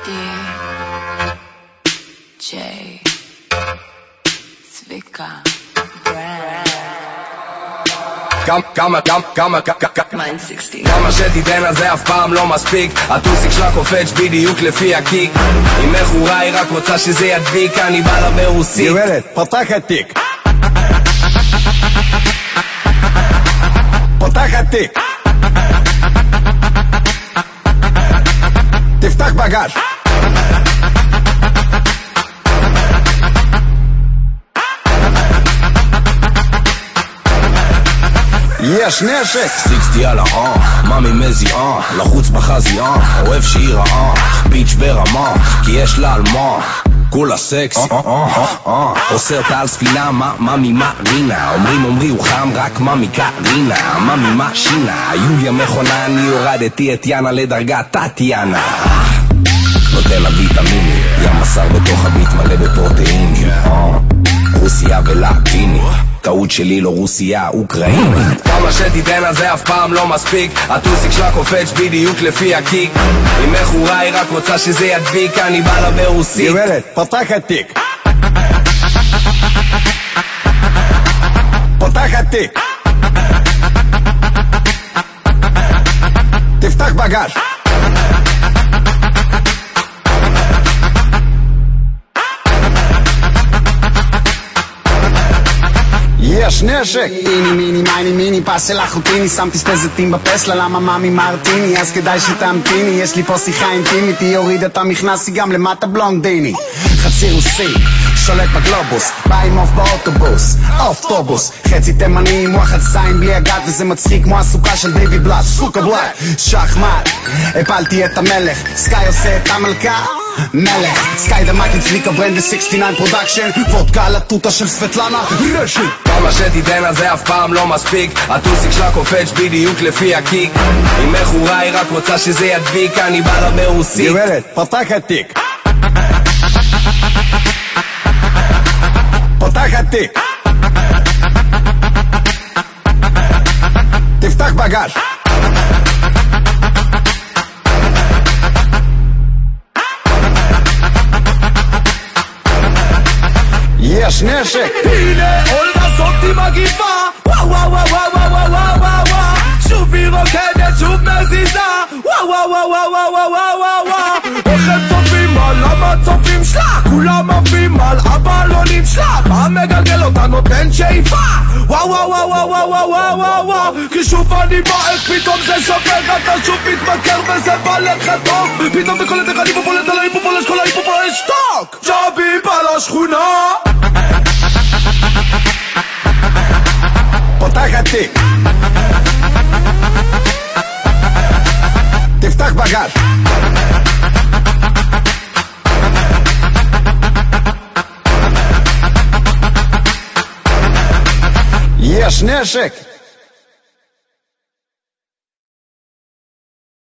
DJ צביקה כמה שתיתן על זה אף פעם לא מספיק. הטוסיק שלה קופץ בדיוק לפי הקיק. היא מכורה, היא רק רוצה שזה ידביק. אני בא לה ברוסית. גברת, פתח התיק. פתח התיק. תפתח בגז. יש נשק 60 על מאמי מזי לחוץ בחזי אוהב שהיא רעה ביץ' ברמה כי יש לה על מה כולה סקסי עושה אותה על ספינה מאמי מרינה אומרי הוא חם רק מאמי קרינה מאמי משינה יוליה מכונה אני הורדתי את יאנה לדרגת טטיאנה נותן לה ויטמינים ים בשר בתוך הביט מלא בפרוטאינים רוסיה ולטיני טעות שלי לא רוסיה, אוקראינית. כמה שתיתן על זה אף פעם לא מספיק. הטוסיק שלה קופץ בדיוק לפי הקיק. היא מכורה, היא רק רוצה שזה ידביק. אני בא לה ברוסית. גברת, פתח התיק. פתח התיק. תפתח בגז. יש נשק איני מיני מייני מיני פס של אחוטיני שמתי שתי זיתים בפסלה למה מאמי מרטיני אז כדאי שתמתיני יש לי פה שיחה אינטימית היא הורידה את המכנס היא גם למטה בלונדיני חצי רוסי שולט בגלובוס בא עם אוף באוטובוס אופטובוס חצי תימני עם וואחד זין בלי הגת וזה מצחיק כמו הסוכה של דיוויד בלאט סוקה בלאט שחמט הפלתי את המלך סקאי עושה את המלכה מלך סקאי דמקין צביקה ברנד 69 פרודקשן וודקה על הטוטה של סבטלנה נשק כמה שתיתן על זה אף פעם לא מספיק. הטוסיק שלה קופץ בדיוק לפי הקיק. היא מכורה, היא רק רוצה שזה ידביק. אני בא לה ברוסית. גברת, פתח התיק. פתח התיק. תפתח בגז. יש נשק הנה אולדה זאתי מגיפה וואו וואו וואו וואו וואו וואו וואו שוב היא רוקדת שוב מזיזה וואו וואו וואו וואו וואו וואו וואו איך הם צופים על המצופים שלה כולם עפים על הבלונים שלה מה מגלגל אותה נותן שאיפה וואו וואו וואו וואו וואו וואו וואו וואו כי שוב אני בא איך פתאום זה שופך אתה שוב מתמכר וזה בא לך טוב פתאום בכל את אחד היפופולט על ההיפופולט כל ההיפופולט שטוק ג'אבי בא לשכונה פתח התיק. תפתח בגז. יש נשק